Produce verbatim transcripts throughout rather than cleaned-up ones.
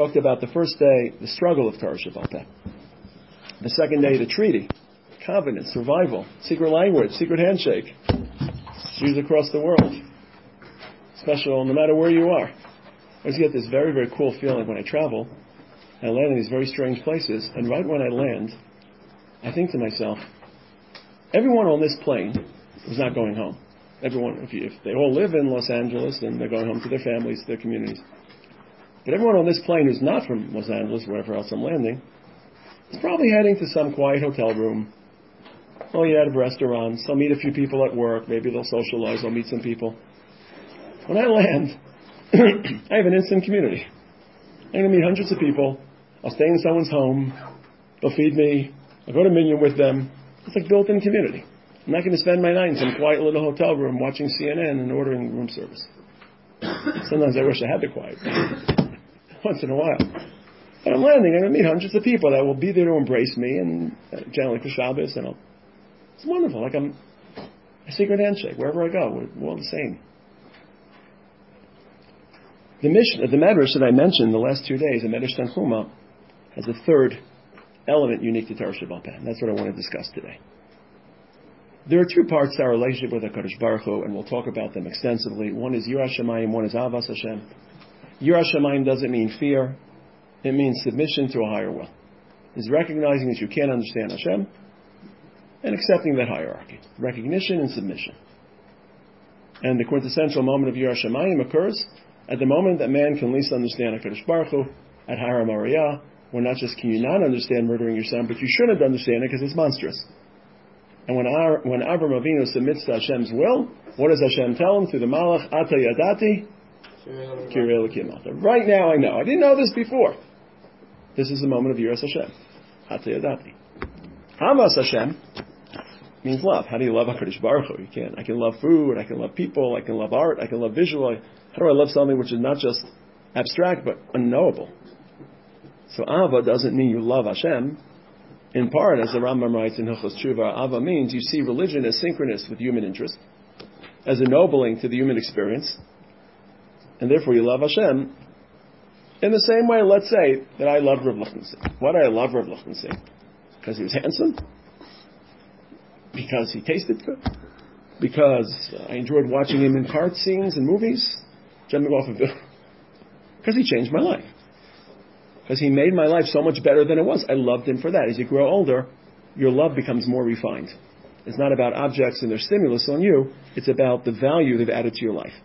talked about the first day, the struggle of Torah Sheba'al Peh. The second day, the treaty, covenant, survival, secret language, secret handshake. Jews across the world. Special no matter where you are. I always get this very, very cool feeling when I travel. I land in these very strange places, and right when I land, I think to myself, everyone on this plane is not going home. Everyone, if, you, if they all live in Los Angeles, then they're going home to their families, their communities. But everyone on this plane who's not from Los Angeles, wherever else I'm landing, is probably heading to some quiet hotel room. Oh yeah, at restaurants. They'll meet a few people at work. Maybe they'll socialize. They'll meet some people. When I land, I have an instant community. I'm going to meet hundreds of people. I'll stay in someone's home. They'll feed me. I'll go to Minyan with them. It's like built-in community. I'm not going to spend my night in some quiet little hotel room watching C N N and ordering room service. Sometimes I wish I had the quiet. Once in a while. But I'm landing. I'm going to meet hundreds of people that will be there to embrace me, and uh, generally for Shabbos. And I'll, it's wonderful. Like I'm a secret handshake. Wherever I go, we're, we're all the same. The mission, the Medrash that I mentioned the last two days, the Medrash Tanchuma, has a third element unique to Torah Sheba'al Peh. And that's what I want to discuss today. There are two parts to our relationship with HaKadosh Baruch Hu, and we'll talk about them extensively. One is Yiras Shamayim, one is Avas Hashem. Yiras Shamayim doesn't mean fear. It means submission to a higher will. It's recognizing that you can't understand Hashem and accepting that hierarchy. Recognition and submission. And the quintessential moment of Yiras Shamayim occurs at the moment that man can least understand HaKadosh Baruch Hu, at Har Moriah, where not just can you not understand murdering your son, but you shouldn't understand it because it's monstrous. And when our, when Avraham Avinu submits to Hashem's will, what does Hashem tell him through the Malach? Ata Yadati, Kirei Elokim Ata. Right now I know. I didn't know this before. This is the moment of Yiras Hashem. Ata Yadati. Havas Hashem means love. How do you love HaKadosh Baruch Hu? You can't. I can love food. I can love people. I can love art. I can love visual. How do I love something which is not just abstract but unknowable? So Ava doesn't mean you love Hashem. In part, as the Rambam writes in Hilchos Tshuva, Ava means you see religion as synchronous with human interest, as ennobling to the human experience, and therefore you love Hashem. In the same way, let's say that I love Rav Lichtenstein. Why do I love Rav Lichtenstein? Because he was handsome? Because he tasted good? Because I enjoyed watching him in cart scenes and movies? Jumping off of it. Because he changed my life. Because he made my life so much better than it was. I loved him for that. As you grow older, your love becomes more refined. It's not about objects and their stimulus on you. It's about the value they've added to your life.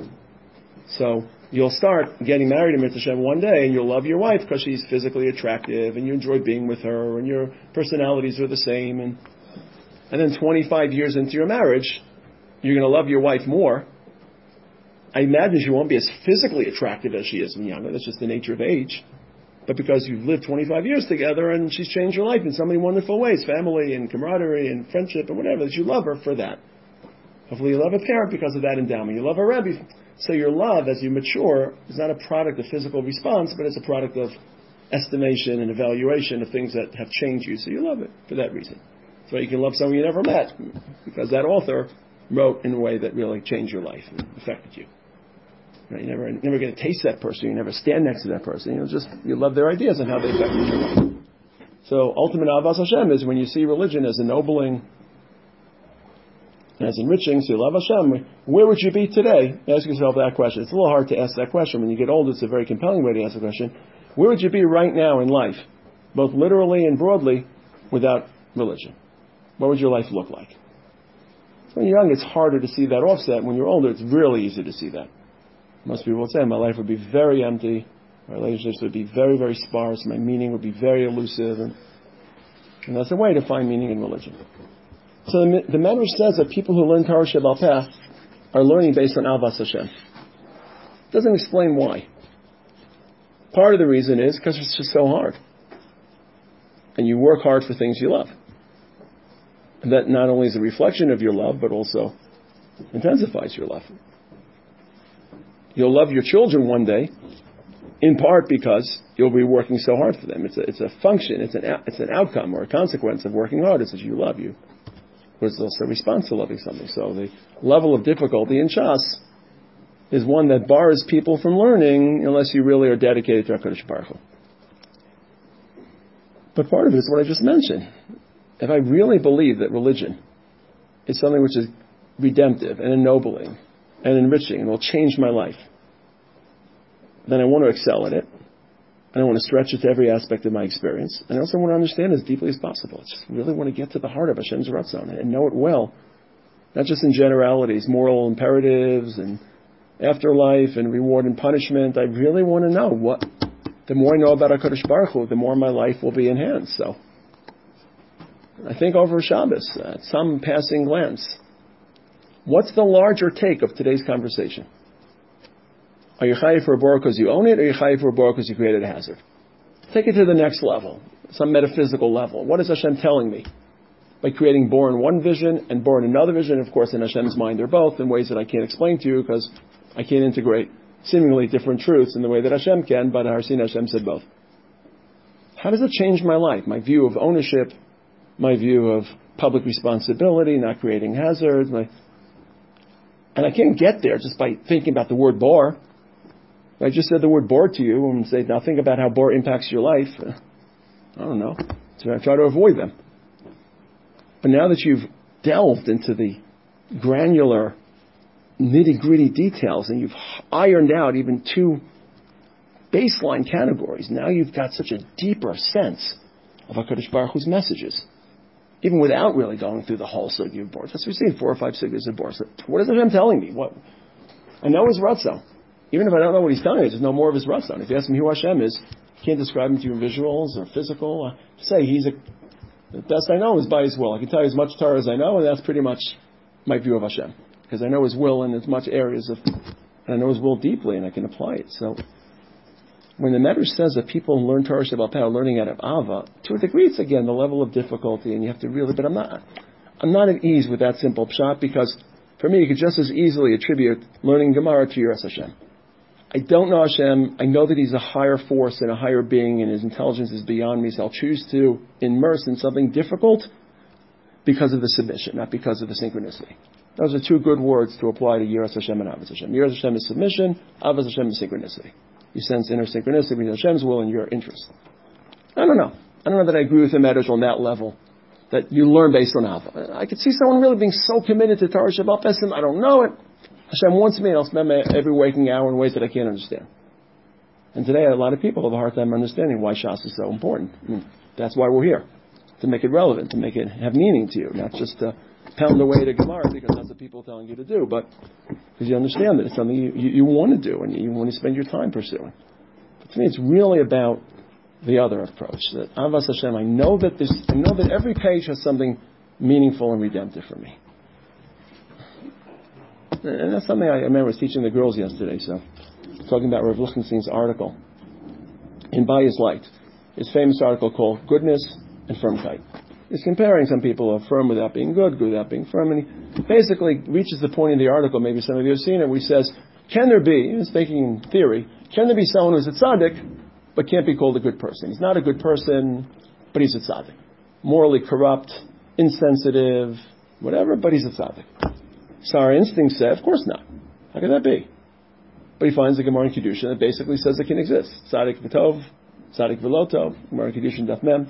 So you'll start getting married in Mitzvah Hashem one day, and you'll love your wife because she's physically attractive, and you enjoy being with her, and your personalities are the same. And, and then twenty-five years into your marriage, you're going to love your wife more. I imagine she won't be as physically attractive as she is when younger. That's just the nature of age. But because you've lived twenty-five years together and she's changed your life in so many wonderful ways, family and camaraderie and friendship and whatever, that you love her for that. Hopefully you love a parent because of that endowment. You love a Rebbe. So your love, as you mature, is not a product of physical response, but it's a product of estimation and evaluation of things that have changed you. So you love it for that reason. So you can love someone you never met because that author wrote in a way that really changed your life and affected you. You never, never get to taste that person. You never stand next to that person. You know, just you love their ideas and how they affect your life. So ultimate Avas Hashem is when you see religion as ennobling and as enriching. So you love Hashem. Where would you be today? Ask yourself that question. It's a little hard to ask that question. When you get older, it's a very compelling way to ask the question. Where would you be right now in life, both literally and broadly, without religion? What would your life look like? When you're young, it's harder to see that offset. When you're older, it's really easy to see that. Most people would say, my life would be very empty, my relationships would be very, very sparse, my meaning would be very elusive, and, and that's a way to find meaning in religion. So the, the Medrash says that people who learn Torah Sheba'al Peh are learning based on Avas Hashem. It doesn't explain why. Part of the reason is because it's just so hard. And you work hard for things you love. And that not only is a reflection of your love, but also intensifies your love. You'll love your children one day, in part because you'll be working so hard for them. It's a, it's a function, it's an it's an outcome or a consequence of working hard. It's that you love you. But it's also a response to loving something. So the level of difficulty in Shas is one that bars people from learning unless you really are dedicated to HaKadosh Baruch Hu. But part of it is what I just mentioned. If I really believe that religion is something which is redemptive and ennobling and enriching and will change my life, then I want to excel in it. And I want to stretch it to every aspect of my experience. And I also want to understand as deeply as possible. I just really want to get to the heart of Hashem's Ratzon and know it well. Not just in generalities, moral imperatives and afterlife and reward and punishment. I really want to know what. The more I know about HaKadosh Baruch Hu, the more my life will be enhanced. So I think over Shabbos, at some passing glance, what's the larger take of today's conversation? Are you chayiv for a bor because you own it, or are you chayiv for a bor because you created a hazard? Take it to the next level, some metaphysical level. What is Hashem telling me? By creating bor in one vision and bor in another vision, of course in Hashem's mind they're both in ways that I can't explain to you because I can't integrate seemingly different truths in the way that Hashem can, but Har Sin Hashem said both. How does it change my life? My view of ownership, my view of public responsibility, not creating hazards, my... and I can't get there just by thinking about the word bor. I just said the word bor to you and say, now think about how bor impacts your life. I don't know. So I try to avoid them. But now that you've delved into the granular, nitty-gritty details and you've ironed out even two baseline categories, now you've got such a deeper sense of HaKadosh Baruch Hu's messages. Even without really going through the whole sugi of bor. That's what we've seen, four or five sugyas of bor. So what is Hashem telling me? What? I know his Ratzon. Even if I don't know what he's telling me, I just know more of his Ratzon. If you ask me who Hashem is, I can't describe him to you in visuals or physical. I say he's a, the best I know is by his will. I can tell you as much Torah as I know, and that's pretty much my view of Hashem. Because I know his will in as much areas of, and I know his will deeply, and I can apply it. So, when the Medrash says that people learn Torah Sheba'al Peh, learning out of Ava, to a degree it's again the level of difficulty, and you have to really, but I'm not, I'm not at ease with that simple pshat, because for me you could just as easily attribute learning Gemara to Yiras Hashem. I don't know Hashem. I know that he's a higher force and a higher being, and his intelligence is beyond me, so I'll choose to immerse in something difficult because of the submission, not because of the synchronicity. Those are two good words to apply to Yiras Hashem and Avos Hashem. Yiras Hashem is submission, Avos Hashem is synchronicity. You sense inner synchronicity between Hashem's will and your interest. I don't know. I don't know that I agree with the Medrash on that level, that you learn based on Ava. I could see someone really being so committed to Torah Sheba'al Peh, I don't know it. Hashem wants me, and I'll spend my every waking hour in ways that I can't understand. And today, a lot of people have a hard time understanding why Shas is so important. I mean, that's why we're here, to make it relevant, to make it have meaning to you, not just to pound away to Gemara because that's what people are telling you to do, but because you understand that it's something you, you, you want to do and you want to spend your time pursuing. But to me, it's really about the other approach. That Avas Hashem, I know that this, I know that every page has something meaningful and redemptive for me. And that's something I, I remember I was teaching the girls yesterday, so talking about Rav Lichtenstein's article in By His Light, his famous article called Goodness and Firmkeit. He's comparing some people who are firm without being good, good without being firm, and he basically reaches the point in the article, maybe some of you have seen it, where he says, can there be, he's thinking in theory, can there be someone who's a tzaddik, but can't be called a good person? He's not a good person, but he's a tzaddik. Morally corrupt, insensitive, whatever, but he's a tzaddik. So our instincts say, of course not. How could that be? But he finds the Gemara in Kedushin that basically says it can exist. Tzaddik v'tov, tzaddik v'lo tov, Gemara in Kedushin daf mem.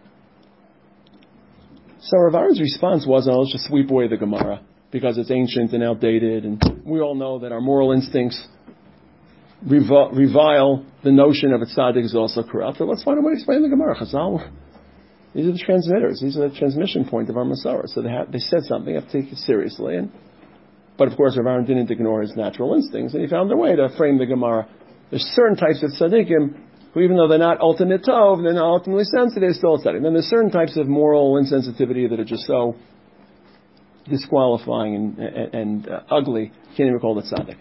So Rav Aaron's response wasn't, oh, let's just sweep away the Gemara because it's ancient and outdated, and we all know that our moral instincts revile, revile the notion of a tzaddik is also corrupt. But let's find a way to explain the Gemara. Chazal, these are the transmitters. These are the transmission point of our Masorah. So they, have, they said something. I have to take it seriously. And But of course, Rav Aaron didn't ignore his natural instincts, and he found a way to frame the Gemara. There's certain types of tzaddikim who, even though they're not ultimate tov, they're not ultimately sensitive, they're still a tzaddik. Then there's certain types of moral insensitivity that are just so disqualifying and, and, and uh, ugly, you can't even call it tzaddik.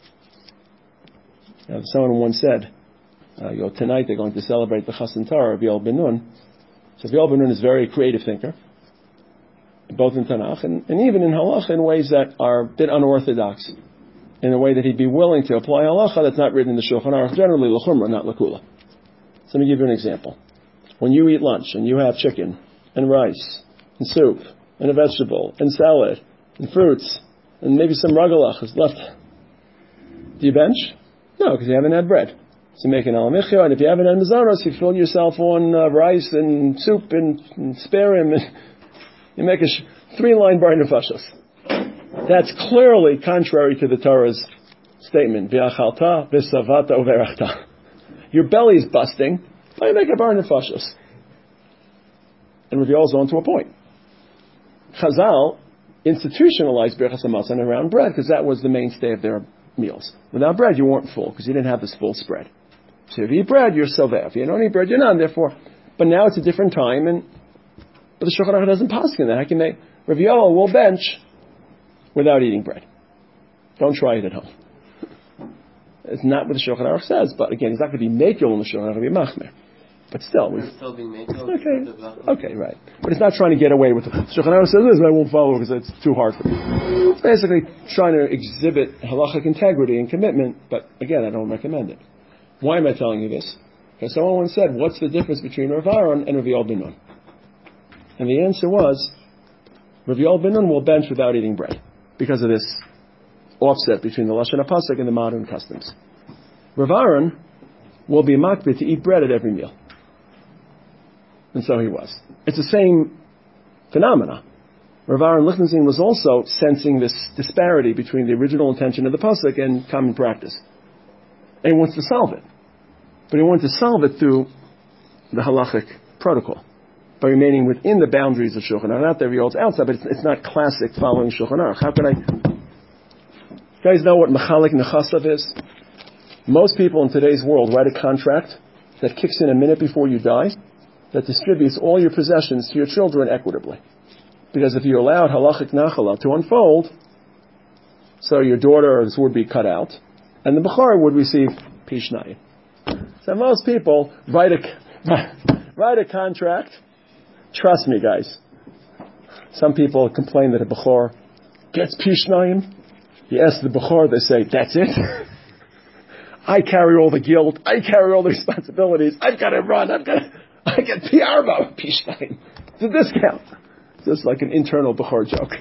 Now, someone once said, uh, you know, tonight they're going to celebrate the Chassan Torah of Yoel Ben Nun. So Yoel Ben Nun is a very creative thinker, both in Tanakh and, and even in Halacha in ways that are a bit unorthodox, in a way that he'd be willing to apply Halacha that's not written in the Shulchan Aruch, generally l'chumra, not l'kula. So let me give you an example. When you eat lunch and you have chicken and rice and soup and a vegetable and salad and fruits and maybe some ragalach is left, Do you bench? No, because you haven't had bread. So you make an alamichya, and if you haven't had mazaros, you fill yourself on uh, rice and soup and, and sparim, and you make a sh- three-line bar nefashos. That's clearly contrary to the Torah's statement. V'achalta v'savata uverachta. Your belly is busting. Why you make a bar nefashos? And reveals on to a point. Chazal institutionalized birchas hamazon around bread because that was the mainstay of their meals. Without bread, you weren't full because you didn't have this full spread. So if you eat bread, you're sover. If you don't eat bread, you're not. Therefore, but now it's a different time, and but the Shulchan Aruch doesn't paskin that. How can they? Rav Yoel will bench without eating bread. Don't try it at home. It's not what the Shulchan Aruch says, but again, it's not going to be mekel in the Shulchan Aruch, it'll be machmer. But still, we still being mekel. Okay, okay, right. But it's not trying to get away with it. Shulchan Aruch says this, but I won't follow because it's too hard for me. It's basically trying to exhibit halachic integrity and commitment, but again, I don't recommend it. Why am I telling you this? Because someone once said, what's the difference between Rav Aaron and Rav Yoel ben Nun? And the answer was, Rav Yoel ben Nun will bench without eating bread because of this offset between the Lashon HaPasuk and the modern customs. Rav Aaron will be makbid to eat bread at every meal. And so he was. It's the same phenomena. Rav Aaron Lichtenstein was also sensing this disparity between the original intention of the pasuk and common practice. And he wants to solve it. But he wanted to solve it through the halachic protocol, by remaining within the boundaries of Shulchan Aruch. Not that every outside, but it's, it's not classic following Shulchan Aruch. How can I... You guys know what mechalik nechasav is? Most people in today's world write a contract that kicks in a minute before you die, that distributes all your possessions to your children equitably. Because if you allowed halachic nachala to unfold, so your daughter would be cut out, and the bechor would receive pishnayim. So most people write a write a contract. Trust me, guys. Some people complain that a bechor gets pishnayim. You ask the bechor, they say, "That's it. I carry all the guilt. I carry all the responsibilities. I've got to run. I've got to, I get P R about pishnayim. It's a discount." Just like an internal bechor joke.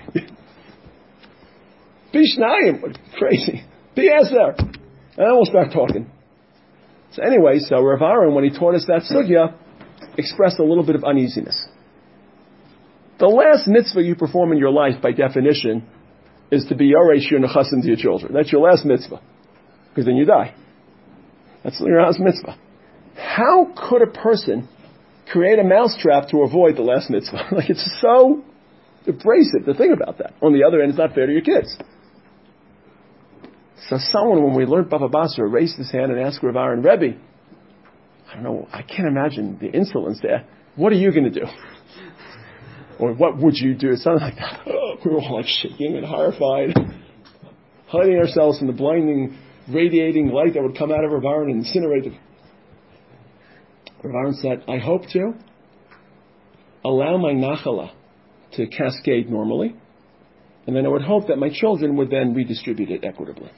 Pishnayim, crazy. P S there. And then we'll start talking. So anyway, so Rav Aaron, when he taught us that sugya, expressed a little bit of uneasiness. The last mitzvah you perform in your life, by definition, is to be yoresh your nechasim to your children. That's your last mitzvah. Because then you die. That's your last mitzvah. How could a person create a mousetrap to avoid the last mitzvah? Like, it's so abrasive to think about that. On the other hand, it's not fair to your kids. So someone, when we learned Baba Basra, raised his hand and asked Rav Aaron, Rebbe, I don't know, I can't imagine the insolence there. What are you going to do? Or what would you do? Something like that. Oh, we were all like shaking and horrified, hiding ourselves from the blinding, radiating light that would come out of Rav Aaron and incinerate it. Rav Aaron said, I hope to allow my nachala to cascade normally, and then I would hope that my children would then redistribute it equitably.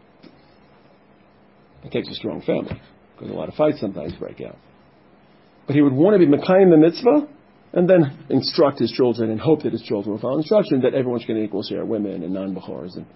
It takes a strong family, because a lot of fights sometimes break out. But he would want to be mekayim the mitzvah, and then instruct his children and hope that his children will follow instruction that everyone's going to equal share, women and non-bechors. And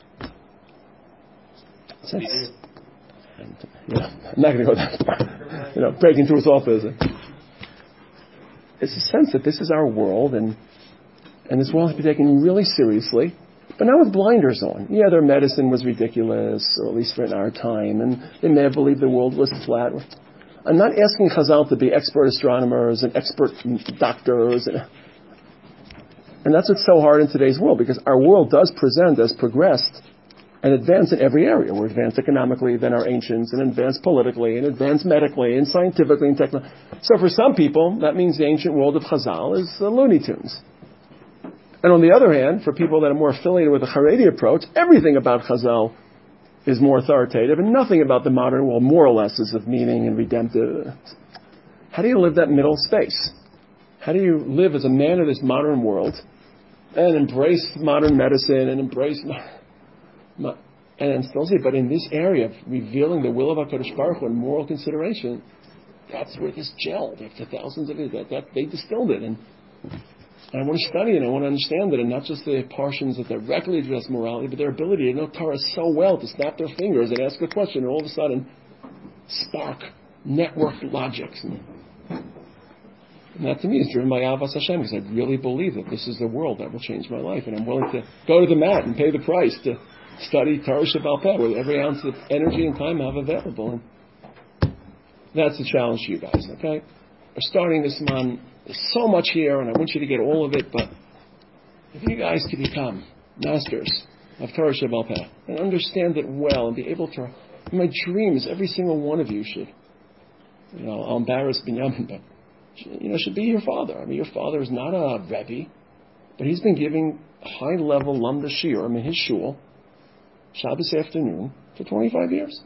since, and, you know, I'm not going to go that far. You know, break into his office. It's a sense that this is our world, and and this world has to be taken really seriously, but not with blinders on. Yeah, their medicine was ridiculous, or at least for in our time, and they may have believed the world was flat. I'm not asking Chazal to be expert astronomers and expert doctors, and, and that's what's so hard in today's world, because our world does present as progressed and advanced in every area. We're advanced economically than our ancients, and advanced politically, and advanced medically, and scientifically, and technically. So for some people, that means the ancient world of Chazal is uh, Looney Tunes. And on the other hand, for people that are more affiliated with the Haredi approach, everything about Chazal is more authoritative, and nothing about the modern world, more or less, is of meaning and redemptive. How do you live that middle space? How do you live as a man of this modern world and embrace modern medicine and embrace... And still say, but in this area of revealing the will of HaKadosh Baruch Hu and moral consideration, that's where this gelled after thousands of years. That, that, they distilled it. And And I want to study it, and I want to understand it, and not just the portions that directly address morality, but their ability to know Torah so well to snap their fingers and ask a question, and all of a sudden spark network logics. And, and that to me is driven by Avas Hashem, because I really believe that this is the world that will change my life, and I'm willing to go to the mat and pay the price to study Torah Shebaal Peh with every ounce of energy and time I have available. And that's the challenge to you guys, okay? We're starting this month. There's so much here, and I want you to get all of it, but if you guys can become masters of Torah Shebaal Peh and understand it well and be able to, my dream is every single one of you should, you know, I'll embarrass Binyamin, but, you know, should be your father. I mean, your father is not a Rebbe, but he's been giving high-level Lamda Shiurim in his shul, Shabbos afternoon, for twenty-five years.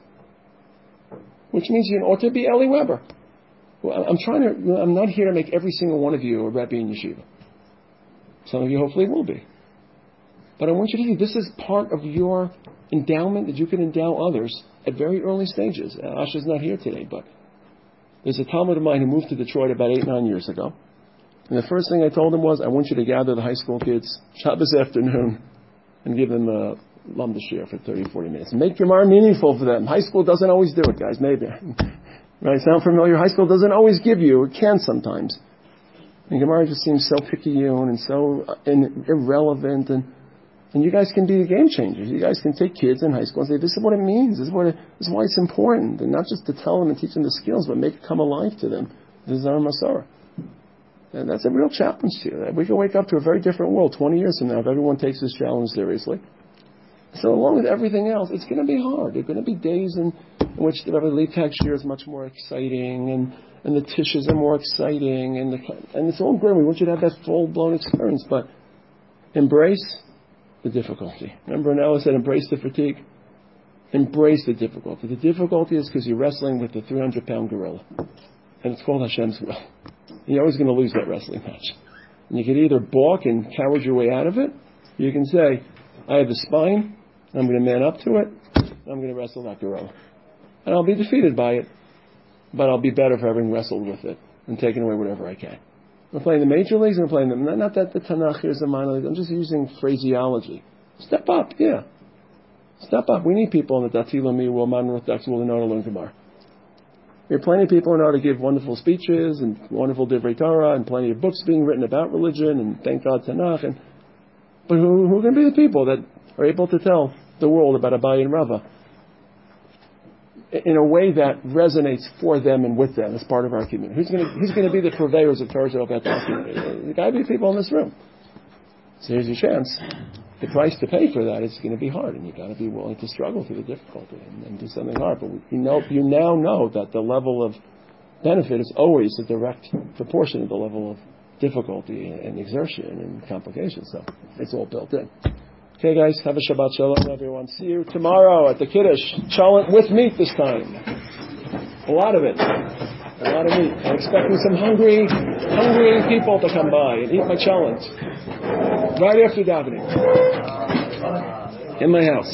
Which means you ought to be Eli Weber. Well, I'm trying to, I'm not here to make every single one of you a Rebbe in Yeshiva. Some of you hopefully will be. But I want you to see this is part of your endowment that you can endow others at very early stages. Asha's not here today, but there's a Talmud of mine who moved to Detroit about eight, nine years ago. And the first thing I told him was, I want you to gather the high school kids Shabbos afternoon and give them a Lamda Shiur for thirty, forty minutes. Make Gemara meaningful for them. High school doesn't always do it, guys. Maybe. Right? Sound familiar? High school doesn't always give you. It can sometimes. And Gemara just seems so picayune and so uh, and irrelevant. And, and you guys can be the game changers. You guys can take kids in high school and say, this is what it means. This is, what it, this is why it's important. And not just to tell them and teach them the skills, but make it come alive to them. This is our Masorah. And that's a real challenge to you. We can wake up to a very different world twenty years from now if everyone takes this challenge seriously. So along with everything else, it's going to be hard. There are going to be days in, in which the Rebbe Leitag Shiur is much more exciting, and, and the tishes are more exciting, and the, and it's all great. We want you to have that full-blown experience, but embrace the difficulty. Remember, Noah said, embrace the fatigue. Embrace the difficulty. The difficulty is because you're wrestling with the three hundred pound gorilla, and it's called Hashem's will. You're always going to lose that wrestling match. And you can either balk and coward your way out of it, you can say, I have the spine, I'm going to man up to it, I'm going to wrestle that gorilla. And I'll be defeated by it, but I'll be better for having wrestled with it and taken away whatever I can. I'm playing the major leagues, I'm playing them. Not, not that the Tanakh is the minor leagues, I'm just using phraseology. Step up, yeah. Step up. We need people in the Datila Mi will, Man Ruth will know to learn Gemara. There are plenty of people who know how to give wonderful speeches and wonderful Divrei Torah and plenty of books being written about religion and thank God Tanakh. And, but who, who can be the people that are able to tell the world about Abaye and Rava in a way that resonates for them and with them as part of our community? Who's going to, who's going to be the purveyors of Torah about that community? There got to be people in this room. So here's your chance. The price to pay for that is going to be hard, and you've got to be willing to struggle through the difficulty and, and do something hard. But you know, you now know that the level of benefit is always a direct proportion of the level of difficulty and exertion and complication. So it's all built in. Okay, guys, have a Shabbat Shalom, everyone. See you tomorrow at the Kiddush. Cholent with meat this time. A lot of it. A lot of meat. I'm expecting some hungry, hungry people to come by and eat my cholent right after davening in my house.